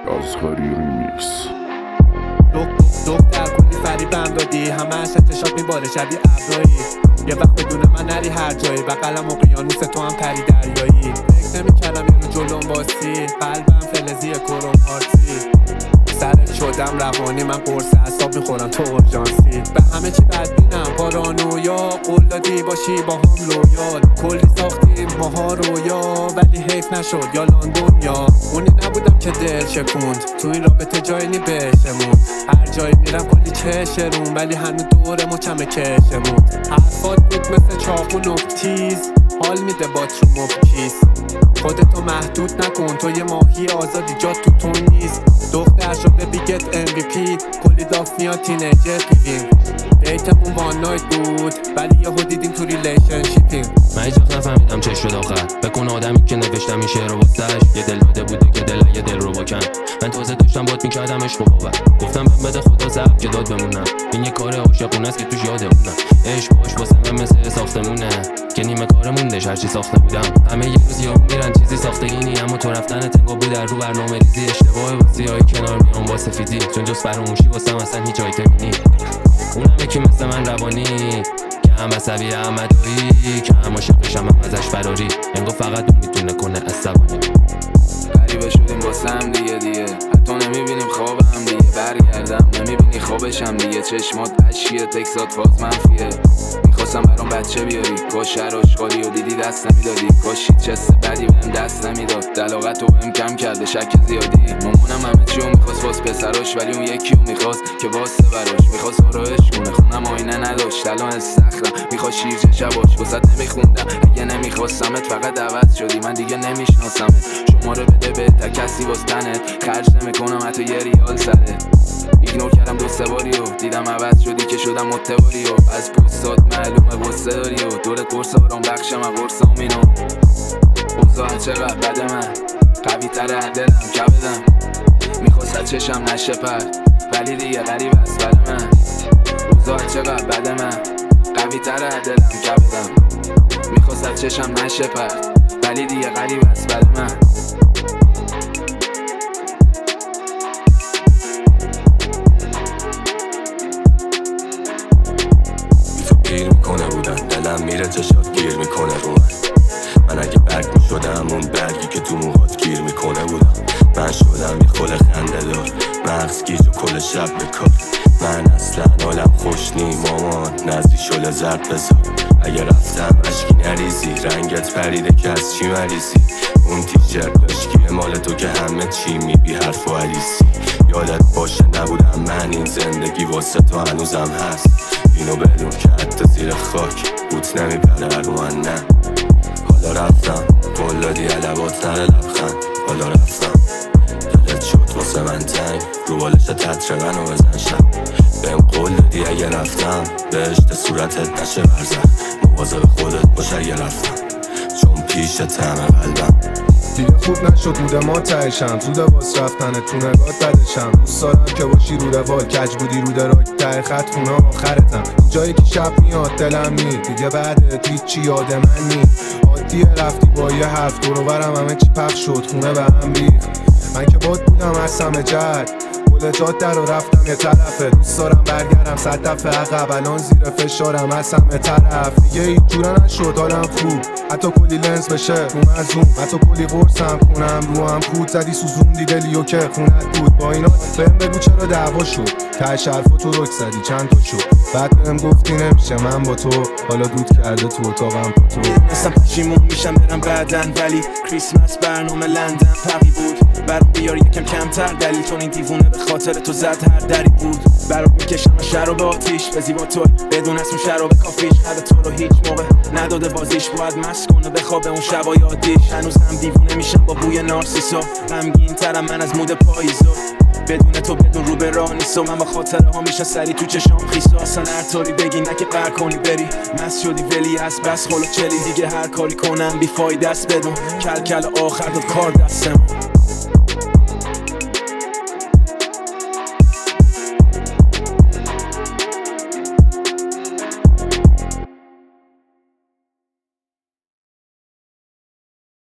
اصغری ریمیکس. دختر کلی فریبم دادی، همه از چشات میباره شبیه ابرایی. یه وقت بدون من نری هر جایی، بغلم اقیانوس تو هم پری دریایی. فکر نمی‌کردم یارو جلوم باسی، قلبم فلزی کروم پارسی. سرت شدم روانی، من قرص اعصاب میخورم تو اورژانسی. به همه چی بدبینم پارانویا، قول دادی باشی با هم لویال. کلی ساختیم ماها رویا، ولی حیف نشد یا لندن یا اونی نبودم که دل شکوند. تو این رابطه جایی نی بهشمون، هر جایی میرم کلی چشرون، ولی هنوز دور مچمه کشمون. حرفات بود مثل چاقو تیز، حال میده با تو مبکیز. خودتو محدود نکن، تو یه ماهی آزادی، جات تو تون نیست. دختر شده بیگت MVP، کلی داف میاد تینیجر پیویم. دیتمون وان نایت بود، ولی یهو دیدیم تو ریلیشنشیپیم. من هیچ وقت نفهمیدم چه شد آخر. بکن آدمی که نوشتم این شعر رو واسش، یه دل داده بوده که دل یه دل رو بکن. من تازه داشتم بات میکردم عشق و باور، گفتم بهم بده خدا ضبط که داد بمونم. این یه کار عاشقونه است که توش یادمونم. عشق باش واسه من مثل ساختمونه که نیمه کار موندش هرچی ساخته بودم. همه یه روز یهو میرن چیزی ساختگی نی، اما تو رفتن تنگا بود در رو برنامه ریزی. اشتباه واسیای کنار میام با سفیدی، چون جز فراموشی واسم اصلا هیچ آیتمی نی. اونم یکی مثل من روانی که هم عصبی هم مدایی، که هم عاشقشم هم ازش فراری. انگار فقط اون میتونه کنه عصبانی. غریبه شدیم واسه هم دیگه حتی نمیبینیم خواب هم دیگه. برگردم نمیبینی خوابشم دیگه. چشمات اشکیه، تکسات فاز منفیه. میخواستم برام بچه بیاری، کاش شهر آشغالی و دیدی دست نمیدادی. کاش هیچ حس بدی بهم دست نمیداد. دلاغت رو بهم کم کرده شک زیادی. مامانم همه چیو میخواست واس پسراش، ولی اون یکیو میخواست که واسه براش. میخواست آرایش کنه، خونم آینه نداشت. الان استخرم میخواد شیر شباش، واسط نمیخوندم. اگه نمیخواستمت فقط عوض شدی، من دیگه نمیشناسمت. شماره بده به تا کسی واس تنت، خرج نمیکنم حتی یه ریال سرت. ایگنور کردم دو سه باری و دیدم عوض شدی که شدم متواری و از پوستات معلومه غصه داری و دورت قرص آرام بخشم و قرصام اینو. اوضاع چقدر بده، من قوی تره دلم کبدم. میخواست چشم نشه پر، ولی دیگه غریب است برای من. اوضاع چقدر بده، من قوی تره دلم کبدم. میخواست چشم نشه پر، ولی دیگه غریب است برای من. گیر میکنه بودن دلم میره چشات گیر میکنه رو من اگه برگ میشدم اون برگی که تو موهات گیر میکنه بودم. من شدم یه خل خنده دار، مغز گیج و کل شب بکار. من اصلا حالم خوش نی مامان، نزدی شل زرد بذار. اگه رفتم عشقی نریزی، رنگت پریده که از چی مریضی. اون تیشرت داشتیه مال تو که همه چی میبی حرف و علیسی. یادت باشه نبودم من، این زندگی واسه تو هنوزم هست. اینو بدون که حتی زیر خاک بوت نمیپره رو من نه. حالا رفتم قول دادی علوات نره لبخند. حالا رفتم دلت شد واسه من تنگ، رو بالش تتر منو بزن شب. بهم قول دادی اگه رفتم بهشت صورتت نشه برزن. مواظب خودت باش اگه رفتم، چون پیشت همه قلبم. دیگه خوب نشد موده ما تهشم، زوده باز رفتنه تو نگات بدشم. دوست دارم که باشی رو روال، کج بودی رو دراک ته خط خونه آخرتم. اینجایی که شب میاد دلم نی، دیگه بعدت هیچی یاد من نی. عادیه رفتی با یه حرف دور و برم همه چی پخش شد، خونه به هم ریخت. من که باد بودم از همه جد، گل جاده رو رفتم یه طرفه. دوست دارم برگردم 100 دفعه عقب، الان زیر فشارم از همه طرف. دیگه هیچ جوره نشد حالم خوب، حتی کلی لنز بشه روم از اون. حتی کلی قرصم کنم رو هم کود زدی سوزوندی دلیو که خونت بود. با اینا بهم بگو چرا دعوا شد، ته حرفا تو رک زدی چند تا شد. بعد بهم گفتی نمیشه من با تو، حالا دود کرده تو اتاقم با تو. مثلا پشیمون میشم برم بعدن، ولی کریسمس برنامه لندن فرقی بود. برام بیار یکم کمتر دلیل، چون این دیوونه به خاطر تو زد هر دری بود. برام میکشم شراب آتیش به زیبا تو، بدون اسم شراب کافیش. هر تو رو هیچ موقع نداده بازیش، باید مست کنه بخوابه اون شبای عادیش. هنوزم دیوونه میشم با بوی نارسیسا، غمگین ترم من از مود پاییزا. بدون تو بدون رو به راه نیست و من با خاطره ها میشه سری تو چشام خیسا. اصلا هر طوری بگی نه که قهر کنی بری، مست شدی ولی از بس خلو چلی. دیگه هر کاری کنم بی فایده است بدون کل کل آخر داد کار دستم.